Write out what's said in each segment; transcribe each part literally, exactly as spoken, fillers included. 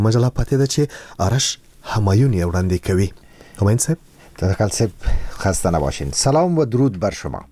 مجله پاتې ده چې آرش همایون یې وړاندې کوي. همایون صاحب توکل صاحب خسته نباشین. سلام و درود بر شما.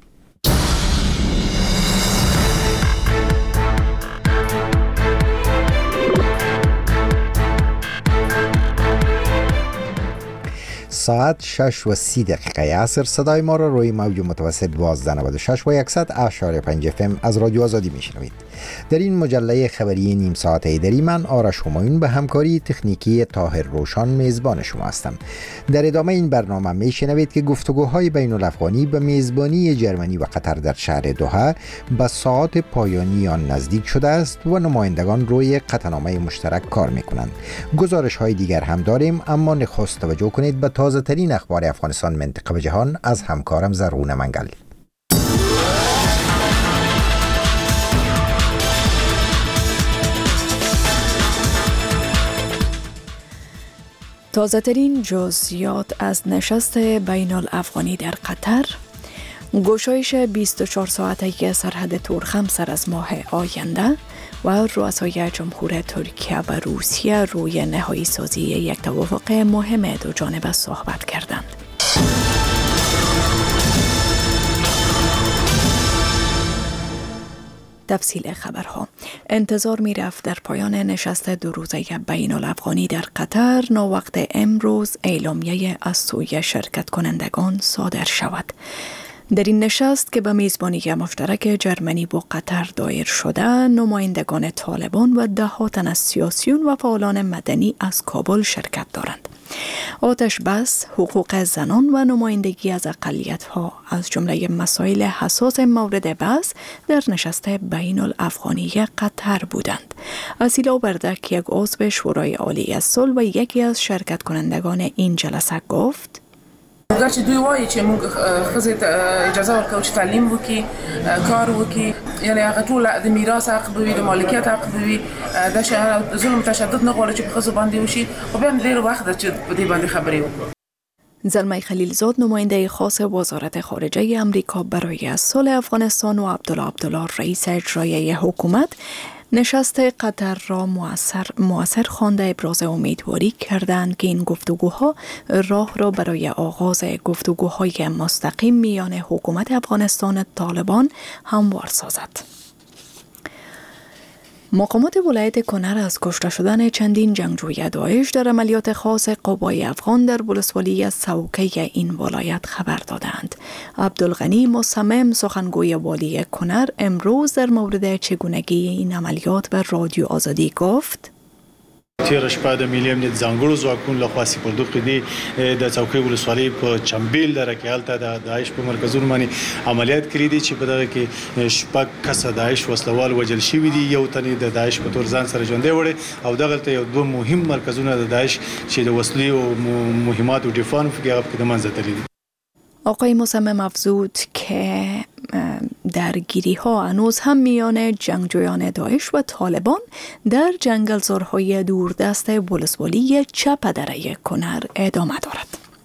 ساعت شش و سی دقیقه عصر صدای ما را روی موج متوسط دوازده نود و شش و صد اشاری پنج اف ام از رادیو آزادی میشنوید. در این مجله خبری نیم ساعته دری من آرش همایون به همکاری تکنیکی طاهر روشان میزبان شما هستم. در ادامه این برنامه میشنوید که گفتگوهای بین الافغانی به میزبانی جرمنی و قطر در شهر دوحه به ساعات پایانی آن نزدیک شده است و نمایندگان روی قطعنامه مشترک کار میکنند. گزارش های دیگر هم داریم، اما نخست توجه کنید به تازه ترین اخبار افغانستان، منطقه و جهان از همکارم زرغون منگل. تازه ترین جزئیات از نشست بین الافغانی در قطر، گشایش بیست و چهار ساعته سرحد تورخم سر از ماه آینده و رؤسای جمهور ترکیه و روسیه روی نهایی سازی یک توافق مهم دو جانبه صحبت کردند. تفصیل خبرها. انتظار می رفت در پایان نشست دو روزه بین الافغانی در قطر ناوقت امروز اعلامیه از سوی شرکت کنندگان صادر شود. در این نشست که به میزبانی مشترک جرمنی با قطر دایر شده، نمایندگان طالبان و ده تن از سیاسیون و فعالان مدنی از کابل شرکت دارند. آتش بس، حقوق زنان و نمایندگی از اقلیت‌ها از جمله مسائل حساس مورد بحث در نشست بین الافغانی قطر بودند. اسیلا بردک، یک عضو شورای عالی صلح و یکی از شرکت کنندگان این جلسه گفت: ګرچې دوی وایي چې موږ ښځې ته اجازه ورکوو چې تعلیم وکړي، کار وکړي، یعنې هغه ټول د میراث حق به وي، د مالکیت حق به وي، د ظلم تشدد نه غواړي چې په ښځو باندې وشي، خو بیا هم ډېر وخت ده چې په دې باندې خبرې وکړو. زلمه خلیلزاد، نماینده خاص وزارت خارجه امریکا برای صلح افغانستان، و عبدالله عبدالله، رئیس اجرایی حکومت، نشست قطر را مؤثر مؤثر خوانده ابراز امیدواری کردند که این گفتگوها راه را برای آغاز گفتگوهای مستقیم میان حکومت افغانستان و طالبان هموار سازد. مقامات ولایت کنر از کشته شدن چندین جنگجوی داعش در عملیات خاص قوای افغان در ولسوالی سوکه این ولایت خبر دادند. عبدالغنی مصمم، سخنگوی والی کنر، امروز در مورد چگونگی این عملیات به رادیو آزادی گفت: تیر شپه د ملي امنیت ځانګړو ځواکونو لخوا سپردو قیدی د څوکۍ ولسوالۍ په چمبیل دره کې هلته د داعش په مرکزونو باندې عملیات کړي دي چې په دغه کې شپږ کسه داعش وسلوال وژل شوي دي، یو تن د داعش په تور ځان سره ژوندی وړی، او دغلته یو دوه مهم مرکزونه د داعش چې د وسلې او مهماتو ډیفان په کې د منځه تللي دي. آقای مصمم افزود که درگیری ها هنوز هم میان جنگجویان داعش و طالبان در جنگلزارهای دوردست ولسوالی چپ دره کنر ادامه دارد.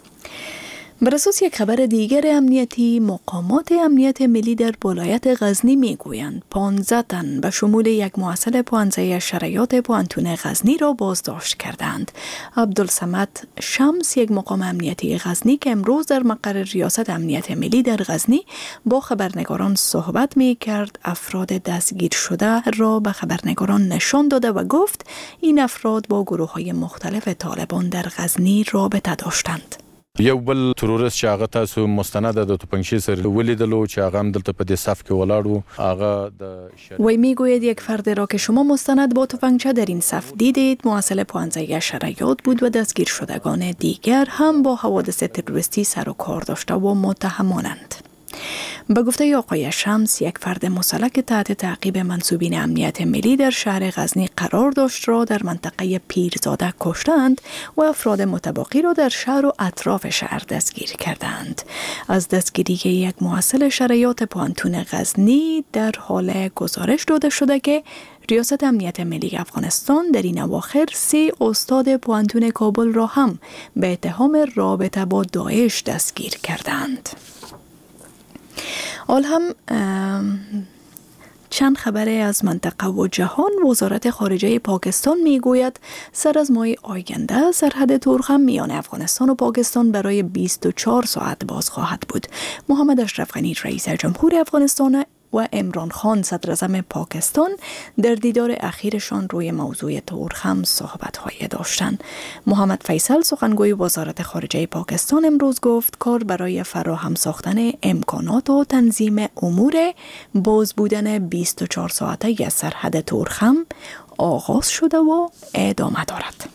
بر اساس یک خبر دیگر امنیتی، مقامات امنیت ملی در ولایت غزنی میگویند پانزده تن به شمول یک محصل پوهنځی شرایط پوهنتون غزنی را بازداشت کردند. عبدالصمد شمس، یک مقام امنیتی غزنی که امروز در مقر ریاست امنیت ملی در غزنی با خبرنگاران صحبت می کرد، افراد دستگیر شده را به خبرنگاران نشان داده و گفت این افراد با گروه های مختلف طالبان در غزنی رابطه داشتند. یو بل تروریست چې هغه تاسو مستند د توپنچې سره ولیدلو چې هغه هم دلته په دې صف کې ولاړ وو، هغه د وی میگوید یک فرد را که شما مستند با توپنچه در این صف دیدید محصل پوهنځی شرایط بود و دستگیر شدگان دیگر هم با حوادث تروریستی سر و کار داشته و متهمانند. به گفته آقای شمس، یک فرد مسلح تحت تعقیب منصوبین امنیت ملی در شهر غزنی قرار داشت را در منطقه پیرزاده کشتند و افراد متباقی را در شهر و اطراف شهر دستگیر کردند. از دستگیری یک محصل شرایط پوهنتون غزنی در حال گزارش داده شده که ریاست امنیت ملی افغانستان در این اواخر سه استاد پوهنتون کابل را هم به اتهام رابطه با داعش دستگیر کردند. حال هم چند خبر از منطقه و جهان. وزارت خارجه پاکستان میگوید سر از ماه آینده سرحد تورخم میان افغانستان و پاکستان برای بیست و چهار ساعت باز خواهد بود. محمد اشرف غنی رئیس جمهور افغانستان و عمران خان صدر اعظم پاکستان در دیدار اخیرشان روی موضوع تورخم صحبت‌های داشتند. محمد فیصل سخنگوی وزارت خارجه پاکستان امروز گفت کار برای فراهم ساختن امکانات و تنظیم امور باز بودن بیست و چهار ساعته سرحد تورخم آغاز شده و ادامه دارد.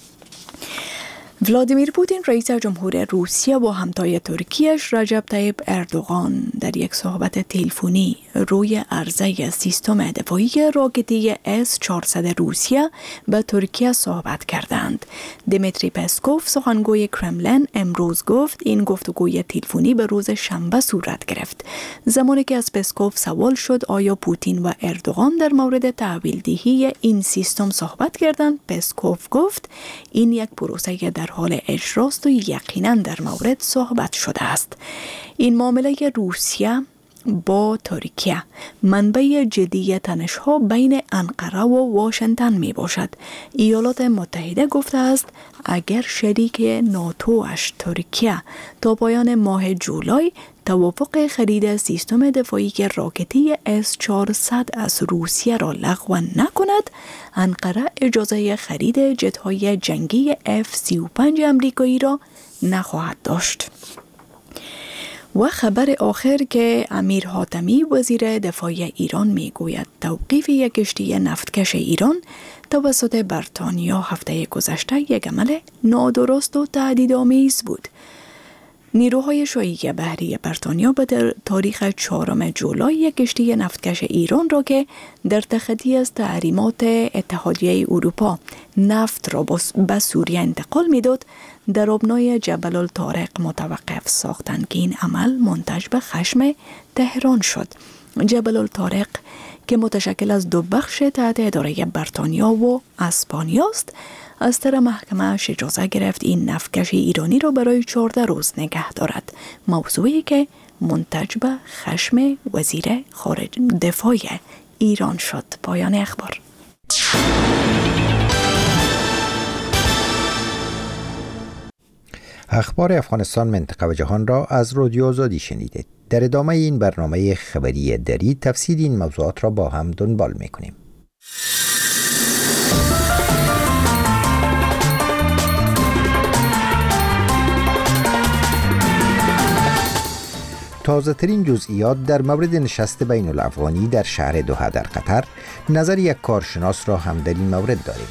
ولادیمیر پوتین رئیس جمهور روسیه و همتای ترکیه‌اش رجب طیب اردوغان در یک صحبت تلفنی روی عرضه سیستم دفاعی راکتی اس چهارصد روسیه به ترکیه صحبت کردند. دیمیتری پسکوف سخنگوی کرملین امروز گفت این گفتگوی تلفنی به روز شنبه صورت گرفت. زمانی که از پسکوف سوال شد آیا پوتین و اردوغان در مورد تحویل دهی این سیستم صحبت کردند، پسکوف گفت این یک پروسه در حال اجراست و یقینا در مورد صحبت شده است. این معامله روسیه با ترکیه منبع جدی تنش‌ها بین انقره و واشنگتن می باشد. ایالات متحده گفته است اگر شریک ناتوش ترکیه تا پایان ماه جولای توافق خرید سیستم دفاعی راکتی اس چهارصد از روسیه را لغو نکند، انقره اجازه خرید جت‌های جنگی اف سی و پنج امریکایی را نخواهد داشت. و خبر آخر که امیر حاتمی وزیر دفاع ایران می گوید توقیف یک کشتی نفتکش ایران توسط بریتانیا هفته گذشته یک عمل نادرست و تهدیدآمیز بود. نیروهای شایعه بحری بریتانیا به تاریخ چهارم جولای یک کشتی نفتکش ایران را که در تخطی از تحریمات اتحادیه اروپا نفت را به سوریه انتقال میداد در آبنای جبل الطارق متوقف ساختند که این عمل منتج به خشم تهران شد. جبل الطارق که متشکل از دو بخش تحت اداره بریتانیا و اسپانیا است، از طرف محکمه اجازه گرفت این نفتکش ایرانی را برای چهارده روز نگه دارد، موضوعی که منتج به خشم وزیر خارج دفاع ایران شد. پایان اخبار. اخبار افغانستان، منطقه و جهان را از رادیو آزادی شنیدید. در ادامه این برنامه خبری دری تفصیل این موضوعات را با هم دنبال می‌کنیم. تازه ترین جزئیات در مورد نشست بین الافغانی در شهر دوحه در قطر، نظر یک کارشناس را هم در این مورد داریم.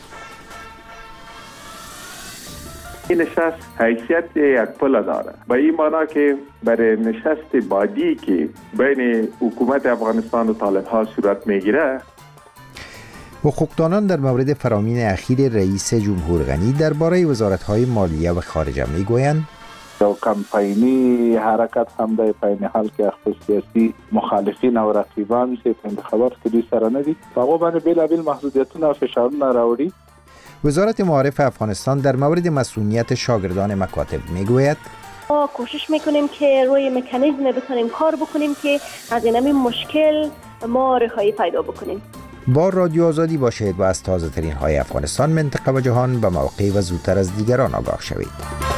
این نشست حیثیت یک پل داره، به این معنا که برای نشست بعدی که بین حکومت افغانستان و طالب‌ها صورت میگیره. حقوقدانان در مورد فرامین اخیر رئیس جمهور غنی درباره وزارت‌های مالیه و خارجه میگویند و کمپاینی حرکت هم در پایین حال که اخت سیاسی مخالفین و رقیبان سه انتخابات که دوی سره ندید هغه باندې بیلابیل محدودیتونه و فشارونه راوړي. وزارت معارف افغانستان در مورد مسئولیت شاگردان مکاتب میگوید ما کوشش میکنیم که روی مکانیزم بتونیم کار بکنیم که از این مشکل ما رهایی پیدا بکنیم. با رادیو آزادی باشید و از تازه ترین های افغانستان، منطقه و جهان به موقع و زودتر از دیگران آگاه شوید.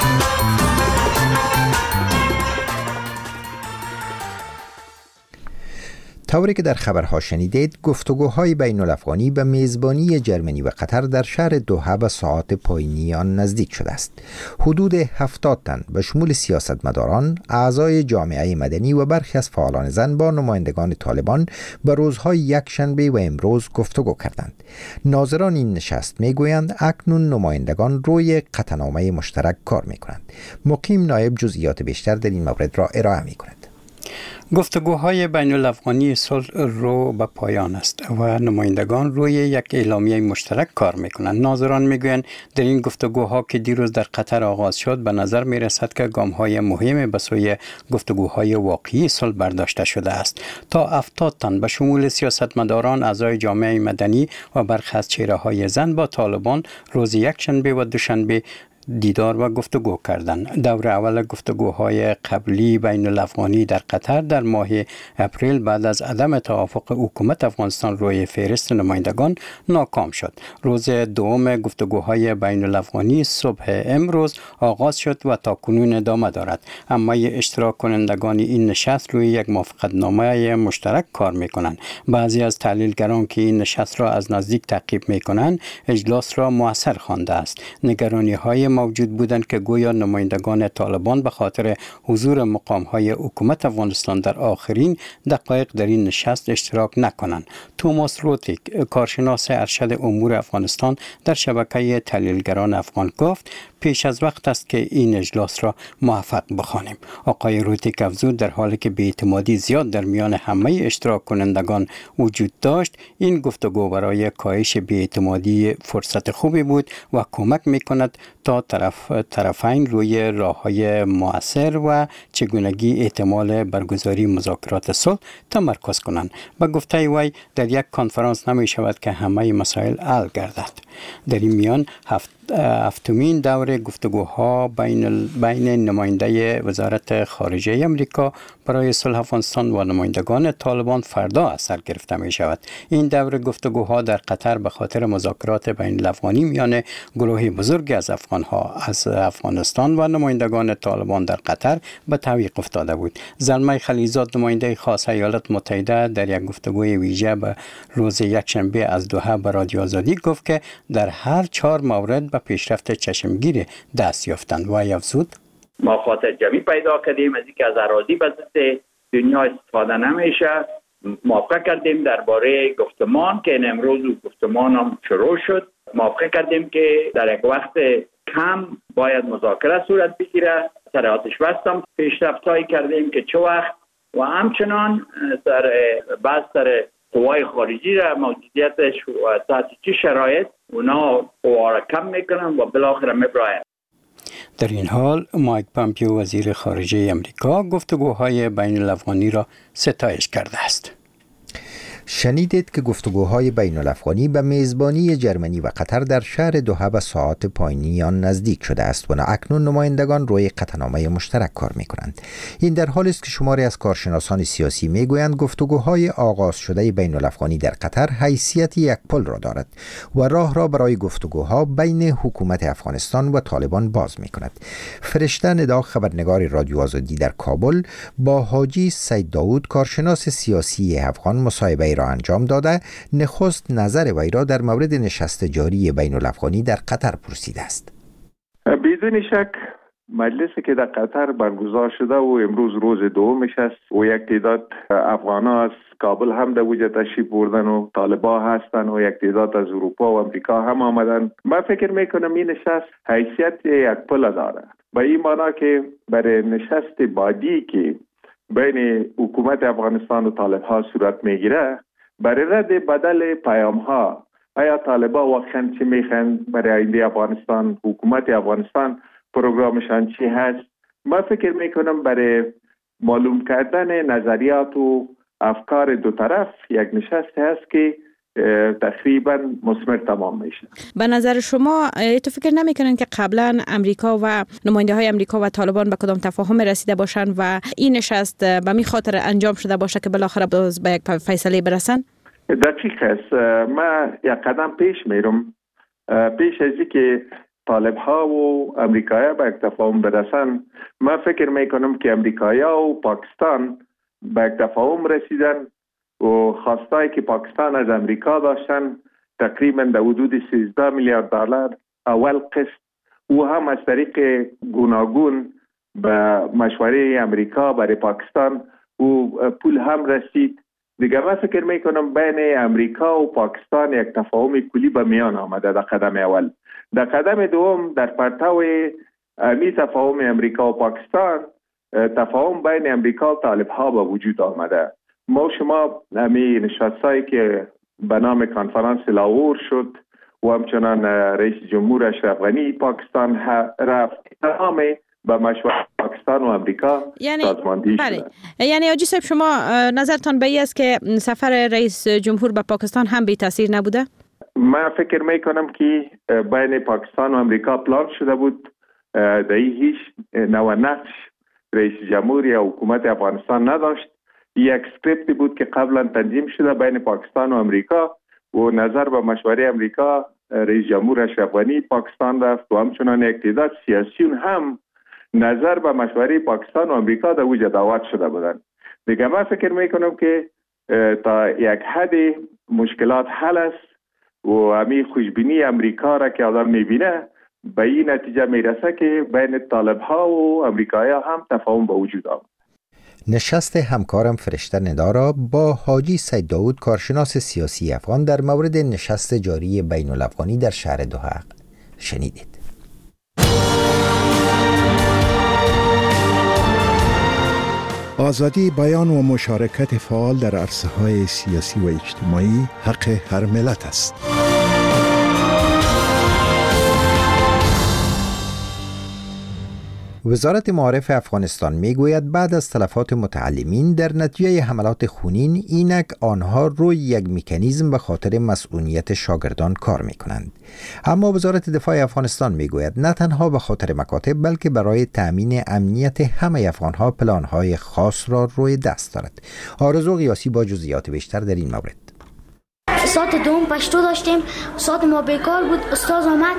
طوری که در خبرها شنیدید، گفتگوهای بین الافغانی به میزبانی جرمنی و قطر در شهر دوحه به ساعات پایانی آن نزدیک شده است. حدود هفتاد تن به شمول سیاستمداران، اعضای جامعه مدنی و برخی از فعالان زن با نمایندگان طالبان به روزهای یک شنبه و امروز گفتگو کردند. ناظران این نشست میگویند اکنون نمایندگان روی قطعنامه مشترک کار میکنند. مقیم نایب جزئیات بیشتر در این مورد را ارائه میکند. گفتگوهای بین الافغانی صلح رو به پایان است و نمایندگان روی یک اعلامیه مشترک کار میکنند. ناظران میگویند در این گفتگوها که دیروز در قطر آغاز شد به نظر میرسد که گامهای مهمی به سوی گفتگوهای واقعی صلح برداشته شده است. تا هفتاد تن به شمول سیاستمداران، اعضای جامعه مدنی و برخی از چهره‌های زن با طالبان روز یک شنبه و دوشنبه دیدار و گفتگو کردند. دور اول گفتگوهای قبلی بین الافغانی در قطر در ماه اپریل بعد از عدم توافق حکومت افغانستان روی فهرست نمایندگان ناکام شد. روز دوم گفتگوهای بین الافغانی صبح امروز آغاز شد و تا کنون ادامه دارد. اما اشتراک کنندگان این نشست روی یک موافقتنامه مشترک کار میکنند. بعضی از تحلیلگران که این نشست را از نزدیک تعقیب میکنند اجلاس را مؤثر خوانده است. نگرانی های موجود بودند که گویا نمایندگان طالبان به خاطر حضور مقام های حکومت افغانستان در آخرین دقایق در این نشست اشتراک نکنند. توماس روتیک، کارشناس ارشد امور افغانستان در شبکه تحلیلگران افغان گفت پیش از وقت است که این اجلاس را موفق بخوانیم. آقای روتیک افزود در حالی که بی‌اعتمادی زیاد در میان همه اشتراک کنندگان وجود داشت، این گفتگو برای کاهش بی‌اعتمادی فرصت خوبی بود و کمک می‌کند تا طرف طرفین روی راه‌های مؤثر و چگونگی احتمال برگزاری مذاکرات صلح تمرکز کنند. به گفته وی در یک کنفرانس نمی شود که همه مسائل حل گردد. در این میان هفت هفتمین دور گفتگوها بین بین نماینده وزارت خارجه امریکا برای صلح افغانستان و نمایندگان طالبان فردا از سر گرفته می شود. این دور گفتگوها در قطر به خاطر مذاکرات بین الافغانی میان گروهی بزرگی از افغانها از افغانستان و نمایندگان طالبان در قطر به تعویق افتاده بود. زلمه خلیلزاد، نماینده خاص ایالات متحده، در یک گفتگوی ویژه به روز یکشنبه از دوحه به رادیو آزادی گفت که در هر چهار مورد به پیشرفت چشمگیر دست یافتند و افزود ما خاطر جمعی پیدا کردیم از اینکه از اراضی به ضد دنیا استفاده نمیشه. موافقه کردیم درباره گفتمان که امروز گفتمان هم شروع شد. موافقه کردیم که در یک وقت کم باید مذاکره صورت بگیره. سر آتش بس هم پیشرفت‌هایی کردیم که چه وقت و همچنان در بحث در قوای خارجی را موجودیتش و تحت چه شرایط اونا قوا را کم میکنن و بالاخره میبراین. در این حال مایک پامپیو وزیر خارجه امریکا گفتگوهای بین الافغانی را ستایش کرده است. شنیدید که گفتگوهای بین الافغانی به میزبانی جرمنی و قطر در شهر دوحه به ساعات پایانی آن نزدیک شده است و اکنون نمایندگان روی قطعنامه مشترک کار می کنند. این در حالی است که شماری از کارشناسان سیاسی می گویند گفتگوهای آغاز شده بین الافغانی در قطر حیثیت یک پل را دارد و راه را برای گفتگوها بین حکومت افغانستان و طالبان باز می کند. فرشته ندا، خبرنگار رادیو آزادی در کابل، با حاجی سید داود، کارشناس سیاسی افغان، مصاحبه را انجام داده نخست نظر وی را در مورد نشست جاری بین الافغانی در قطر پرسیده است. بدون شک مجلسی که در قطر برگزار شده و امروز روز دومش است و یک تعداد افغان‌ها از کابل هم در وجه تشریف بردن و طالبا هستن و یک تعداد از اروپا و امریکا هم آمدن. من فکر میکنم این نشست حیثیت یک پل داره، به این معنا که برای نشست بعدی که بین حکومت افغانستان و طالبها صورت میگیره برای رد بدل پیام ها، آیا طالبا واقعا چی میخوان برای آینده افغانستان، حکومت افغانستان پروگرامشان چی هست. من فکر میکنم برای معلوم کردن نظریات و افکار دو طرف یک نشست هست که تقریبا مثمر تمام میشه. به نظر شما تو فکر نمیکنن که قبلا امریکا و نماینده های امریکا و طالبان به کدام تفاهم رسیده باشن و این نشست به می خاطر انجام شده باشه که بالاخره باز به یک فیصله برسن؟ دقیق است. من یک قدم پیش میرم. پیش از اینکه طالب ها و امریکایی به یک تفاهم برسن، من فکر میکنم که امریکایی و پاکستان به یک تفاهم رسیدن و خواستایی که پاکستان از امریکا داشتن تقریبا در حدود سیزده میلیارد دلار اول قسط و هم از طریق گوناگون به مشوره امریکا برای پاکستان و پول هم رسید. دیگه من فکر میکنم بین امریکا و پاکستان یک تفاهم کلی به میان آمده در قدم اول. در قدم دوم در پرتو امی تفاهم امریکا و پاکستان تفاهم بین امریکا و طالب ها به وجود آمده. ما شما امی نشستایی که به نام کنفرانس لاهور شد و همچنان رئیس جمهور اشرف غنی پاکستان رفت، تمام به مشورت پاکستان و امریکا یعنی سازماندهی بله. شده. یعنی آجی صاحب شما نظرتان به این است که سفر رئیس جمهور به پاکستان هم بی تاثیر نبوده؟ من فکر میکنم که بین پاکستان و امریکا پلان شده بود در هیچ نوع نقش رئیس جمهور یا حکومت افغانستان نداشت. یک اسکریپتی بود که قبلا تنظیم شده بین پاکستان و امریکا و نظر به مشوره امریکا رئیس جمهور اشرف غنی پاکستان رفت و همچنان یک تعداد سیاسیون هم نظر به مشوره پاکستان و امریکا در اوج دعوت شده بودند. دیگه من فکر میکنم که تا یک حد مشکلات حل است و همین خوشبینی امریکا را که آدم میبینه به این نتیجه میرسه که بین طالب ها و امریکایی هم تفاهم به وجود آمد. نشست همکارم فرشته ندارا با حاجی سید داود کارشناس سیاسی افغان در مورد نشست جاری بین الافغانی در شهر دوحه شنیدید. آزادی بیان و مشارکت فعال در عرصه‌های سیاسی و اجتماعی حق هر ملت است. وزارت معارف افغانستان میگوید بعد از تلفات متعلمین در نتیجه حملات خونین اینک آنها روی یک مکانیزم به خاطر مسئولیت شاگردان کار میکنند. اما وزارت دفاع افغانستان میگوید نه تنها به خاطر مکاتب بلکه برای تامین امنیت همه افغانها پلانهای خاص را روی دست دارد. آرزو قیاسی با جزئیات بیشتر در این مورد. ساعت دوم پشتو داشتیم، ساعت ما بیکار بود، استاد آمد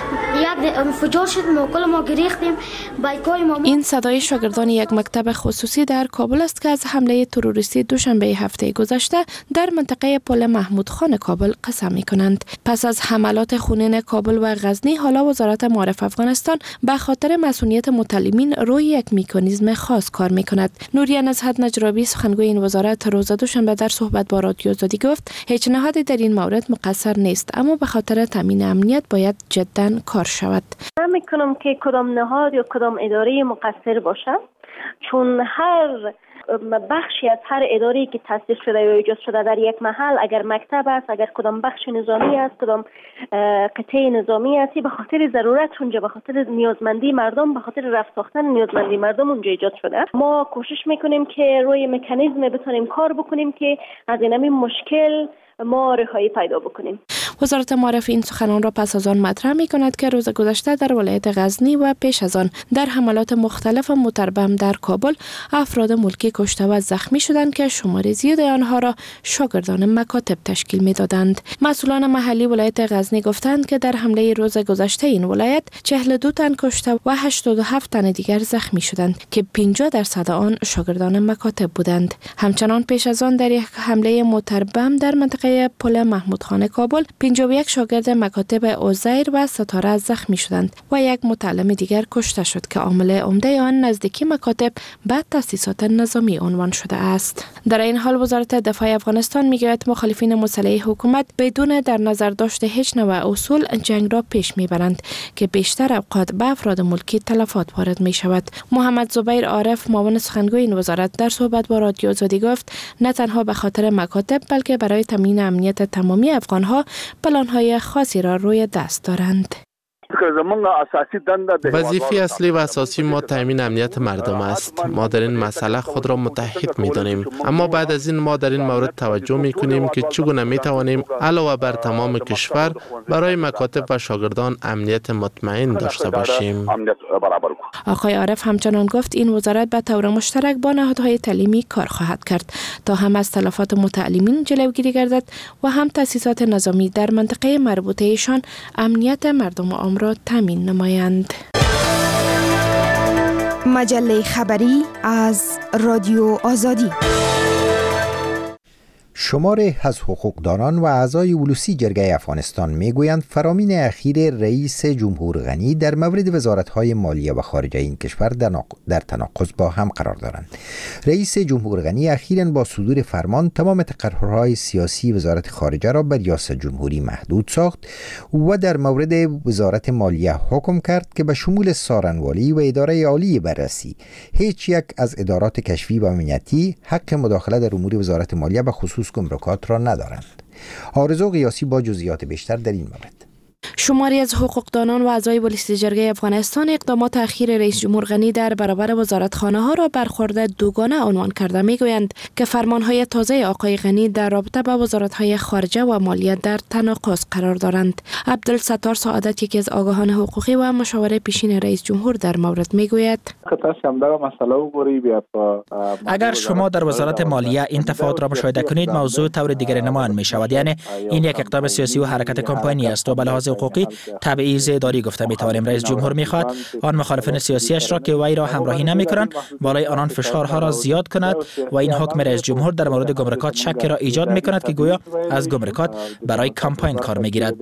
یک انفجار شد، ما کل ما گریختیم بیکار ما. این صدای شاگردان یک مکتب خصوصی در کابل است که از حمله تروریستی دوشنبه هفته گذشته در منطقه پل محمود خان کابل قسم می‌کنند. پس از حملات خونین کابل و غزنی حالا وزارت معارف افغانستان به خاطر مسئولیت متعلمین روی یک مکانیزم خاص کار می‌کند. نوریه نزهت نجرابی سخنگوی این وزارت روز دوشنبه در صحبت با رادیو آزادی گفت هیچ نهادی در این مورد مقصر نیست، اما به خاطر تامین امنیت باید جداً کار شود. من میکنم که کدام نهاد یا کدام اداره مقصر باشه، چون هر بخشی از هر اداره‌ای که تأسیس شده یا ایجاد شده در یک محل، اگر مکتب است، اگر کدام بخش نظامی است، کدام قطعه نظامی است، به خاطر ضرورت اونجا، به خاطر نیازمندی مردم، به خاطر رفع ساختن نیازمندی مردم اونجا ایجاد شده. ما کوشش میکنیم که روی مکانیزم بتونیم کار بکنیم که از این مشکل ما رهایی پیدا بکنیم. وزارت معارف این سخنان را پس از آن مطرح می کند که روز گذشته در ولایت غزنی و پیش از آن در حملات مختلف موتر بم در کابل افراد ملکی کشته و زخمی شدند که شمار زیاد آنها را شاگردان مکاتب تشکیل می دادند. مسئولان محلی ولایت غزنی گفتند که در حمله روز گذشته این ولایت چهل و دو تن کشته و هشتاد و هفت تن دیگر زخمی شدند که پنجاه درصد آن شاگردان مکاتب بودند. همچنان پیش از آن در یک حمله موتر بم در منطقه پل محمود خان کابل پنجاه و یک شاگرد مکاتب عزیر و ستاره زخمی شدند و یک متعلم دیگر کشته شد که عامل عمده آن نزدیکی مکاتب به تأسیسات نظامی عنوان شده است. در این حال وزارت دفاع افغانستان میگوید مخالفین مسلح حکومت بدون در نظر داشته هیچ نوع اصول جنگ را پیش میبرند که بیشتر اوقات به افراد ملکی تلفات وارد می شود. محمد زبیر عارف معاون سخنگوی این وزارت در صحبت با رادیو آزادی گفت نه تنها به خاطر مکاتب بلکه برای تامین امنیت تمامی افغانها پلان‌های خاصی را روی دست دارند. وظیفه اصلی و اساسی ما تامین امنیت مردم است. ما در این مسئله خود را متحد می‌دانیم، اما بعد از این ما در این مورد توجه می‌کنیم که چگونه می‌توانیم علاوه بر تمام کشور برای مکاتب و شاگردان امنیت مطمئن داشته باشیم. آقای عارف همچنان گفت این وزارت به طور مشترک با نهادهای تعلیمی کار خواهد کرد تا هم از تلفات متعلمین جلوگیری گردد و هم تأسیسات نظامی در منطقه مربوطه ایشان امنیت مردم عام را تامین نمایند. مجله خبری از رادیو آزادی. شماری از حقوقدانان و اعضای ولوسی جرگه افغانستان میگویند فرامین اخیر رئیس جمهور غنی در مورد وزارت‌های مالیه و خارجه این کشور در تناقض با هم قرار دارند. رئیس جمهور غنی اخیراً با صدور فرمان تمام تقررهای سیاسی وزارت خارجه را به ریاست جمهوری محدود ساخت و در مورد وزارت مالیه حکم کرد که به شمول سارنوالی و اداره عالی بررسی هیچ یک از ادارات کشفی و امنیتی حق مداخله در امور وزارت مالیه به خصوص گمرکات را ندارند. آرزو قیاسی با جزئیات بیشتر در این مورد. شماری از حقوقدانان و اعضای پلیس جرگه افغانستان اقدامات اخیر رئیس جمهور غنی در برابر وزارتخانه ها را برخورد دوگانه عنوان کرده میگویند که فرمانهای تازه آقای غنی در رابطه با وزارت‌های خارجه و مالیات در تناقض قرار دارند. عبدالستار سعادت یکی از آگاهان حقوقی و مشاور پیشین رئیس جمهور در مورد میگوید اگر شما در وزارت مالیه این تفاوت را مشاهده کنید، موضوع طور دیگری نمایان می شود. یعنی این یک اقدام سیاسی و حرکت کمپانی است و به لحاظ حقوقی تبعیض اداری گفته می توانیم. رئیس جمهور میخواد آن مخالفین سیاسیش را که وی را همراهی نمی کنند بالای آنان فشارها را زیاد کند و این حکم رئیس جمهور در مورد گمرکات شک را ایجاد می کند که گویا از گمرکات برای کمپاین کار می گیرد.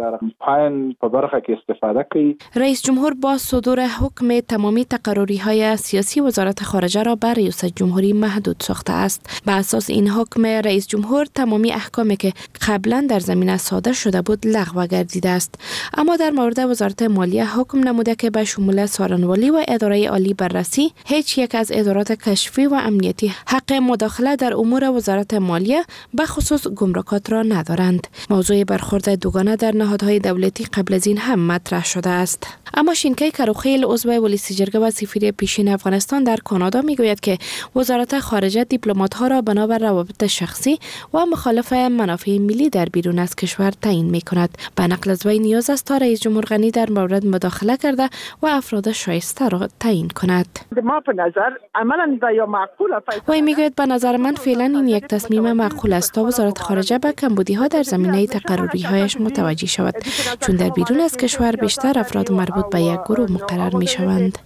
رئیس جمهور با صدور حکم تمامی تقرری های سیاسی وزارت خارجه را بر ریاست جمهوری محدود ساخته است. به اساس این حکم رئیس جمهور تمامی احکامی که قبلا در زمینه صادر شده بود لغو گردیده است. اما در مورد وزارت مالیه حکم نموده که به شمول سارنوالی و اداره عالی بررسی هیچ یک از ادارات کشفی و امنیتی حق مداخله در امور وزارت مالیه به خصوص گمرکات را ندارند. موضوع برخورد دوگانه در نهادهای دولتی قبل از این هم مطرح شده است. اما شینکی کروخیل عضو پلیس جرگه و سفیر پیشین افغانستان در کانادا میگوید که وزارت خارجه دیپلمات‌ها را بنابر روابط شخصی و مخالف منافع ملی در بیرون از کشور تعیین می‌کند. به نقل از وی نیاز است تا رئیس جمهور غنی در مورد مداخله کرده و افراد شایسته را تعیین کند. ما به نظر عملاً یا معقول وی میگوید به نظر من فعلا این یک تصمیم معقول است تا وزارت خارجه به کمبودی‌ها در زمینه تقرری‌هایش متوجه شود، چون در بیرون از کشور بیشتر افراد مربوط به یک گروه مقرر می‌شوند.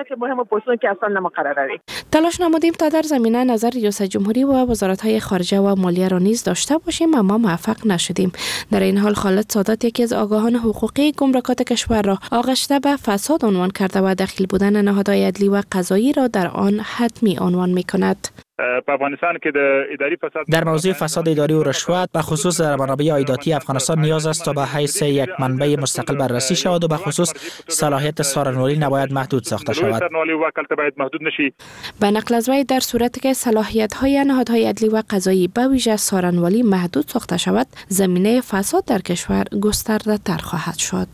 تلاش نمودیم تا در زمینه نظر ریاست جمهوری و وزارت‌های خارجه و مالیه را نیز داشته باشیم، اما موفق نشدیم. در این حال خالد سادات یکی از آگاهان حقوقی گمرکات کشور را آغشته به فساد عنوان کرده و دخیل بودن نهادهای عدلی و قضایی را در آن حتمی عنوان می‌کند. په افغانستان کې د اداري فساد در موضوع فساد اداری و رشوت به خصوص در منابع عایداتی افغانستان نیاز است تا به حیث یک منبع مستقل بررسی شود و به خصوص صلاحیت سارنوالی نباید محدود ساخته شود. به نقل از وی در صورتی که صلاحیت‌های نهادهای عدلی و قضایی به ویژه سارنوالی محدود ساخته شود، زمینه فساد در کشور گسترده تر خواهد شد.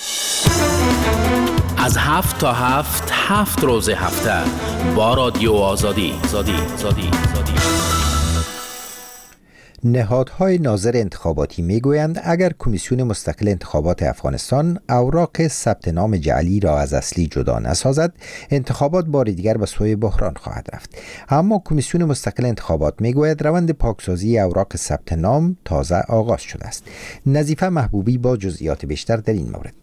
از هفت تا هفت هفت روز هفته با رادیو آزادی زادی زادی زادی. نهادهای ناظر انتخاباتی میگویند اگر کمیسیون مستقل انتخابات افغانستان اوراق ثبت نام جعلی را از اصلی جدا نسازد، انتخابات بار دیگر به سوی بحران خواهد رفت. اما کمیسیون مستقل انتخابات میگوید روند پاکسازی اوراق ثبت نام تازه آغاز شده است. نظیفه محبوبی با جزئیات بیشتر در این مورد.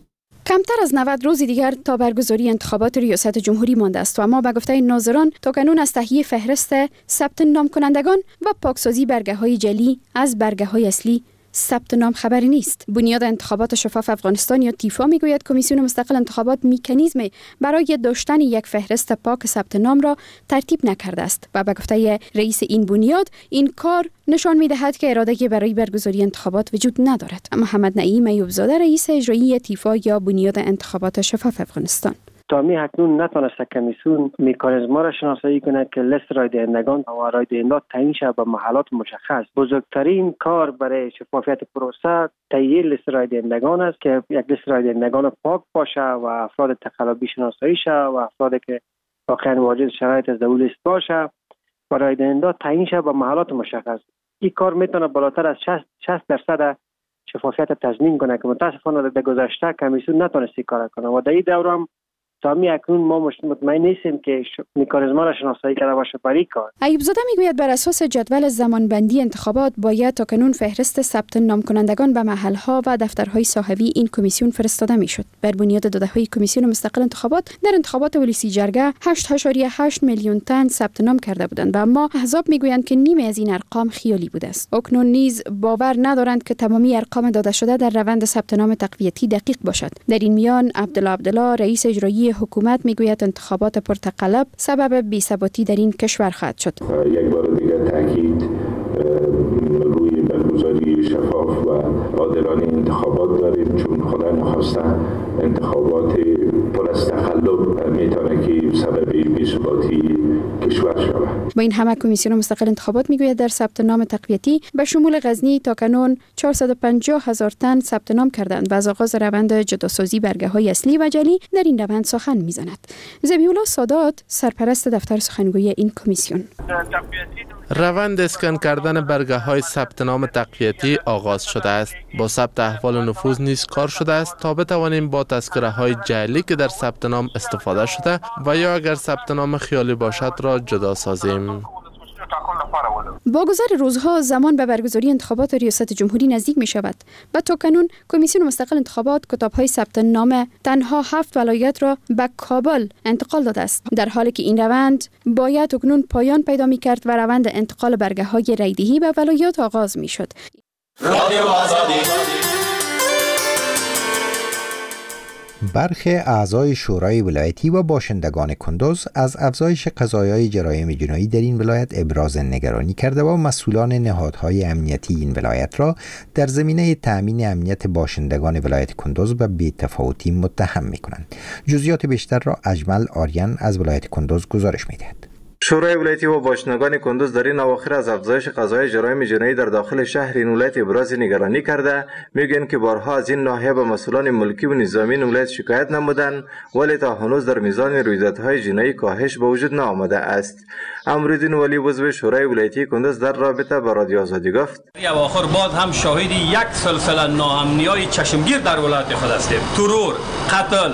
کمتر از نود روز دیگر تا برگزاری انتخابات ریاست جمهوری مانده است و اما به گفته ناظران تاکنون از تهیه فهرست ثبت نام کنندگان و پاکسازی برگه های جعلی از برگه های اصلی ثبت نام خبری نیست. بنیاد انتخابات شفاف افغانستان یا تیفا میگوید کمیسیون مستقل انتخابات میکانیزم برای داشتن یک فهرست پاک ثبت نام را ترتیب نکرده است و به گفته رئیس این بنیاد این کار نشان میدهد که اراده برای برگزاری انتخابات وجود ندارد. محمد نعیم ایوب زاده رئیس اجرایی تیفا یا بنیاد انتخابات شفاف افغانستان: تا می اکنون نتونسته کمیسیون مکانیزما را شناسایی کند که لیست رای دهندگان و رای دهندگان تعیین شود به محلات مشخص. بزرگترین کار برای شفافیت پروسه تهیه لیست رای دهندگان است که یک لیست رای دهندگان پاک باشه و افراد تقلبی شناسایی شود و افرادی که واقعا واجد شرایط از دول لیست باشه و رای دهنده تعیین شود به محلات مشخص. این کار میتونه بالاتر از شصت درصد شفافیت تضمین کنه که متاسفانه در گذشته کمیسیون نتونسته کار کنه و در این دوران تامی اکنون ما مطمئن نیستیم که مکانیزما را شناسایی کرده باشه برای کار. ایوب زاده میگوید بر اساس جدول زمانبندی انتخابات باید تاکنون فهرست ثبت نام کنندگان به محلها و دفترهای صاحبی این کمیسیون فرستاده میشد. بر بنیاد داده‌های کمیسیون مستقل انتخابات در انتخابات ولسی جرگه هشت ممیز هشت میلیون تن ثبت نام کرده بودند و اما احزاب میگویند که نیمه از این ارقام خیالی بوده است. اکنون نیز باور ندارند که تمامی ارقام داده شده در روند ثبت نام تقویتی دقیق باشد. در این میان عبدالله عبدالله رئیس اجرایی حکومت میگوید انتخابات پرتقلب سبب بی‌ثباتی در این کشور خواهد شد. یک بار دیگر تاکید روی برگزاری آزادی، شفاف و عادلانه انتخابات داریم، چون خدای نخواسته انتخابات پر از تقلب میتونه که سبب بی‌ثباتی کشور شود. با این همه کمیسیون مستقل انتخابات میگوید در ثبت نام تقویتی به شمول غزنی تا کنون چهارصد و پنجاه هزار تن ثبت نام کردند و از آغاز روند جداسازی برگه های اصلی و جعلی در این روند سخن میزند. ذبیح‌الله سادات سرپرست دفتر سخنگوی این کمیسیون: روند اسکن کردن برگه های ثبت نام تقویتی آغاز شده است. با ثبت احوال نفوذ نیز کار شده است تا بتوانیم با تذکره های جعلی که در ثبت نام استفاده شده و یا اگر ثبت نام خیالی باشد را جدا سازیم. با گذر روزها زمان به برگزاری انتخابات ریاست جمهوری نزدیک می شود و تا کنون کمیسیون مستقل انتخابات کتاب‌های ثبت نام تنها هفت ولایت را به کابل انتقال داده است، در حالی که این روند باید اکنون پایان پیدا می کرد و روند انتقال برگه های رایدهی به ولایات آغاز می شد. رادیو آزادی. برخی اعضای شورای ولایتی و باشندگان کندوز از افزایش قضایای جرایم جنایی در این ولایت ابراز نگرانی کرده و مسئولان نهادهای امنیتی این ولایت را در زمینه تأمین امنیت باشندگان ولایت کندوز به بی‌تفاوتی متهم می‌کنند. جزئیات بیشتر را اجمل آریان از ولایت کندوز گزارش می‌دهد. شورای ولایتی و باشندگان کندوز در این اواخر از افزایش قضایای جرایم جنایی در داخل شهر این ولایت ابراز نگرانی کرده. میگن که بارها از این ناحیه به مسئولان ملکی و نظامی این ولایت شکایت نمودند، ولی تا هنوز در میزان رویدادهای جنایی کاهش به وجود نآمده است. امرالدین ولی عضو شورای ولایتی کندوز در رابطه با رادیو آزادی گفت: اواخر بعد هم شاهد یک سلسله ناامنی‌های چشمگیر در ولایت خود هستیم. ترور، قتل،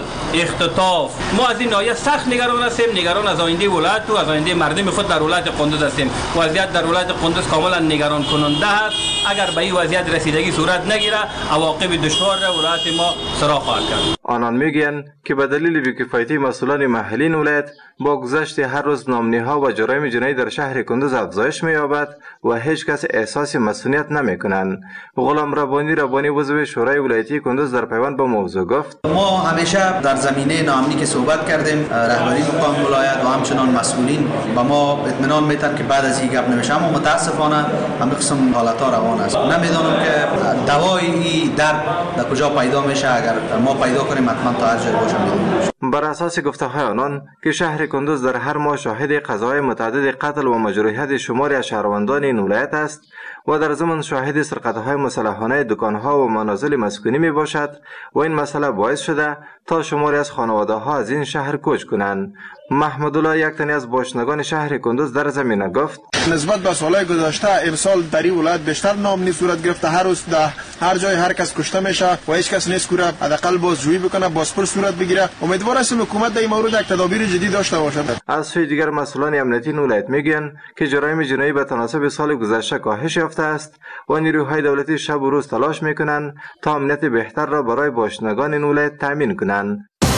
اختطاف. ما از این ناحیه سخت نگران هستیم، نگران از آینده ولایت و از آینده مردم خود در ولایت کندوز هستیم. وضعیت در ولایت کندوز کاملا نگران کننده است. اگر به این وضعیت رسیدگی صورت نگیره، عواقب دشوار را ولایت ما سراغ خواهد کرد. آنان میگن که به دلیل بی‌کفایتی مسئولان محلی این ولایت با گذشت هر روز ناامنی‌ها و جرایم جنایی در شهر کندوز افزایش می‌یابد و هیچ کس احساس مسئولیت نمی‌کنند. غلام ربانی ربانی عضو شورای ولایتی کندوز در پیوند با موضوع گفت: ما همیشه در زمینه ناامنی که صحبت کردیم، رهبری مقام ولایت و همچنان مسئولین با ما اطمینان میتن که بعد از این گپ نمیشه، اما متاسفانه همین قسم حالت‌ها روان است. نمیدونم که دوای این درد در کجا پیدا میشه. اگر ما پیدا کنیم حتما تا هر جای باشم می‌دونیم. بر اساس گفته‌های آنان که شهر کندوز در هر ماه شاهد قضاهای متعدد قتل و مجروحیت شماری از شهروندان این ولایت است و در ضمن شاهد سرقت‌های مسلحانه دکان‌ها و منازل مسکونی میباشد و این مسئله باعث شده تا شماری از خانواده‌ها از این شهر کوچ کنند. محمد الله یک تن از باشندگان شهر کندوز در زمینه گفت: نسبت به سالهای گذشته امسال در این ولایت بیشتر ناامنی صورت گرفته. هر روز در هر جای هر کس کشته میشه و هیچ کس نیست که حداقل بازجویی بکنه، بازپرس صورت بگیره. امیدوار هستیم حکومت در این مورد یک تدابیر جدی داشته باشد. از سوی دیگر مسئولان امنیتی ولایت میگن که جرایم جنایی به تناسب سال گذشته کاهش یافته است و نیروهای دولتی شب و روز تلاش میکنند تا امنیت بهتر را برای باشندگان این ولایت تامین کنند.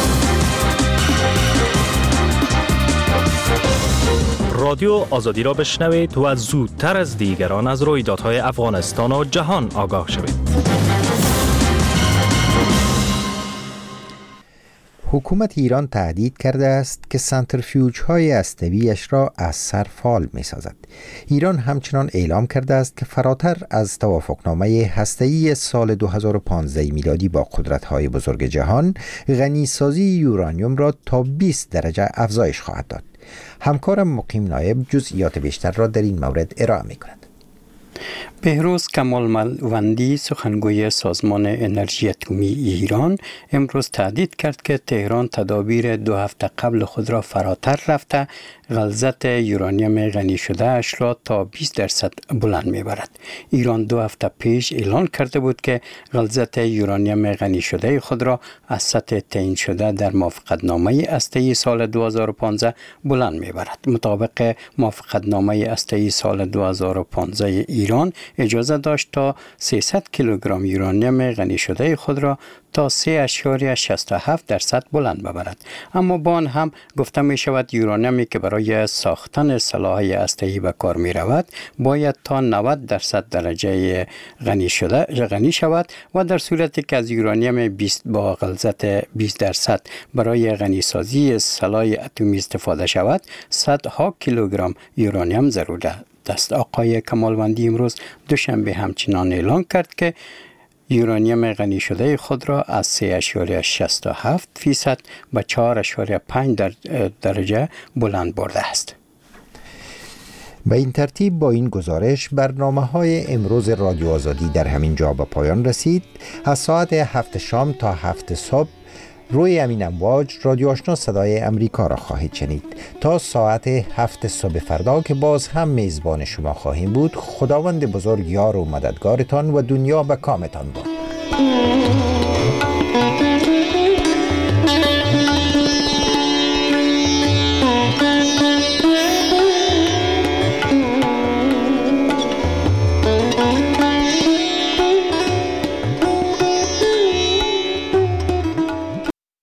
رادیو آزادی را بشنوید و زودتر از دیگران از رویدادهای افغانستان و جهان آگاه شوید. حکومت ایران تهدید کرده است که سنتریفیوژهای هسته‌ای‌اش را از سر فعال می‌سازد. ایران همچنان اعلام کرده است که فراتر از توافقنامه هسته‌ای سال دو هزار و پانزده میلادی با قدرت‌های بزرگ جهان، غنیسازی یورانیوم را تا بیست درجه افزایش خواهد داد. همکارم مقیم نایب جزئیات بیشتر را در این مورد ارائه می‌کند. بهروز کمال ملوندی سخنگوی سازمان انرژی اتمی ایران امروز تهدید کرد که تهران تدابیر دو هفته قبل خود را فراتر رفته غلظت یورانیم غنی شده اش را تا بیست درصد بلند میبرد. ایران دو هفته پیش اعلان کرده بود که غلظت یورانیم غنی شده خود را از سطح تعیین شده در موافقتنامه هسته‌ای سال دو هزار و پانزده بلند میبرد. مطابق موافقتنامه هسته‌ای سال دو هزار و پانزده ایران اجازه داشت تا سیصد کیلوگرم یورانیم غنی شده خود را تا سه اشاری شصت و هفت درصد بلند ببرد. اما با آن هم گفته می شود یورانیمی که برای ساختن سلاح هسته‌ای به کار می رود باید تا نود درصد درجه غنی شده غنی شود و در صورتی که از یورانیم بیست با غلظت بیست درصد برای غنیسازی سلاح اتمی استفاده شود صدها کیلوگرم یورانیم ضرورت ثابت است. آقای کمالوندی امروز دوشنبه همچنان اعلان کرد که یورانیم غنی شده خود را از سه اشاریه شصت و هفت فیصد به چهار اشاریه پنج در درجه بلند برده است. به این ترتیب با این گزارش برنامه های امروز رادیو آزادی در همین جا به پایان رسید. از ساعت هفت شام تا هفت صبح روی امین امواج رادیو آشنا صدای امریکا را خواهید شنید. تا ساعت هفت صبح فردا که باز هم میزبان شما خواهیم بود. خداوند بزرگ یار و مددگارتان و دنیا به کامتان باد.